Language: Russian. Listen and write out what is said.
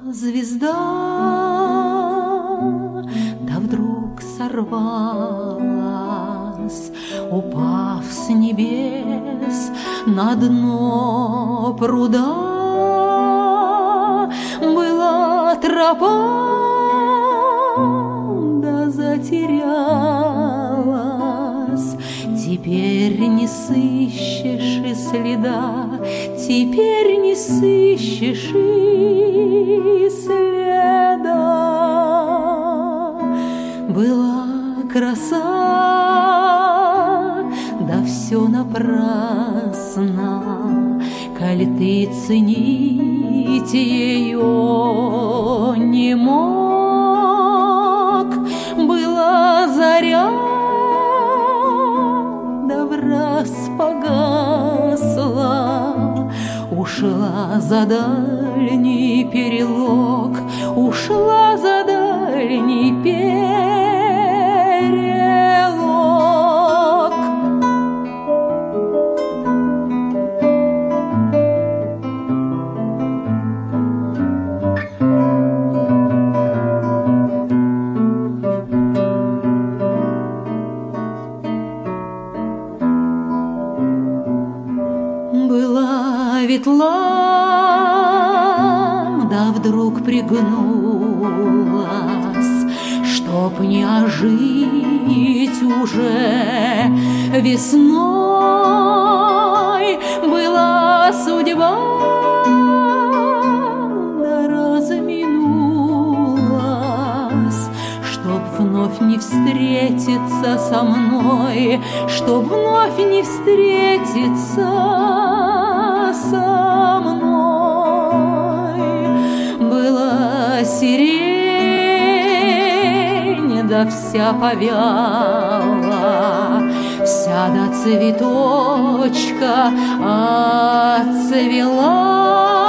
звезда, да вдруг сорвалась, упав с небес на дно пруда. Была тропа, да затерялась, теперь не сыщешь и следа, теперь не сыщешь и следа. Была краса, да все напрасно, коль ты ценить ее не мог. Была заря, да враз погасла, ушла за дальний перелог, ушла за дальний перелог. Была ветла, да вдруг пригнулась, чтоб не ожить уже весной. Была судьба, да разминулась, чтоб вновь не встретиться со мной, чтоб вновь не встретиться со мной. Была сирень, да вся повяла, вся до цветочка отцвела.